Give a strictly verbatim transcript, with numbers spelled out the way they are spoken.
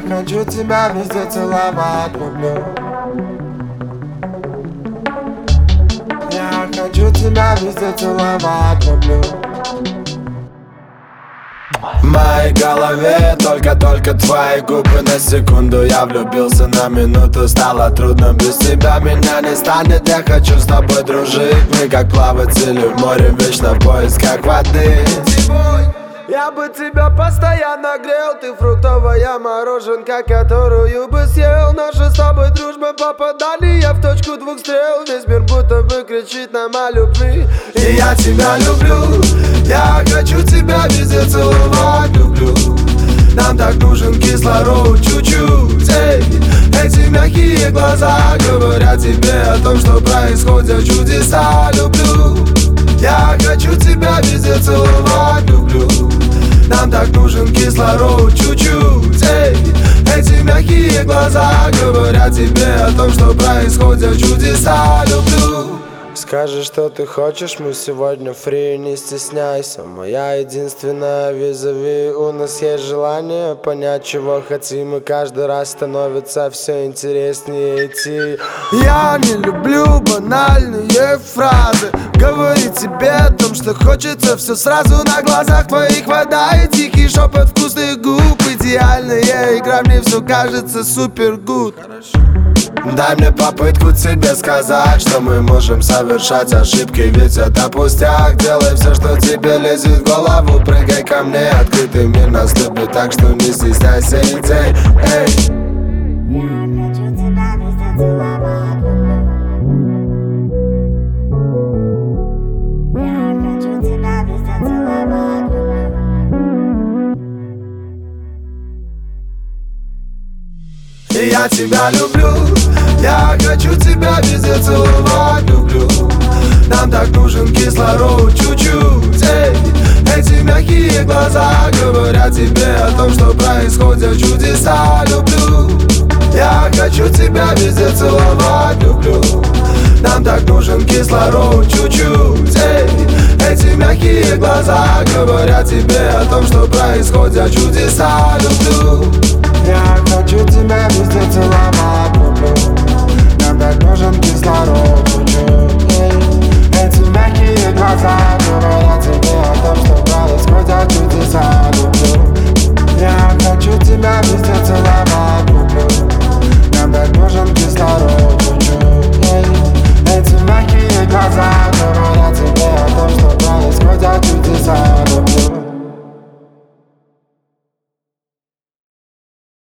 хочу тебя везде целовать, люблю. Я хочу тебя везде целовать, люблю. В моей голове только-только твои губы. На секунду я влюбился, на минуту стало трудно. Без тебя меня не станет, я хочу с тобой дружить. Мы как плаватели в море, вечно в поисках воды. Я бы тебя постоянно грел, ты фруктовая мороженка, которую бы съел. Наша с тобой дружба попадание в точку двух стрел. Весь мир будто бы кричит нам о любви. И я тебя люблю, я хочу тебя везде целовать, люблю. Нам так нужен кислород чуть-чуть. Эй, эти мягкие глаза говорят тебе о том, что происходят чудеса, люблю. Я хочу тебя везде целовать, люблю. Нам так нужен кислород чуть-чуть. Эй, эти мягкие глаза говорят тебе о том, что происходят чудеса, люблю. Скажи, что ты хочешь, мы сегодня фри, не стесняйся. Моя единственная визави. У нас есть желание понять, чего хотим, и каждый раз становится все интереснее идти. Я не люблю банальные фразы. Говорить тебе о том, что хочется все сразу. На глазах твоих вода и тихий шепот вкусных губ. Идеальная игра, мне все кажется супер гуд. Дай мне попытку тебе сказать, что мы можем совершать ошибки, ведь это пустяк. Делай все, что тебе лезет в голову, прыгай ко мне, открытый мир нас любит, так что не стесняйся идей. Эй. И я тебя люблю, я хочу тебя везде целовать, люблю. Нам так нужен кислород чуть-чуть. Эй, эти мягкие глаза говорят тебе о том, что происходят чудеса, люблю. Я хочу тебя везде целовать, люблю. Нам так нужен кислород чуть-чуть. Эй, эти мягкие глаза говорят тебе о том, что происходят чудеса.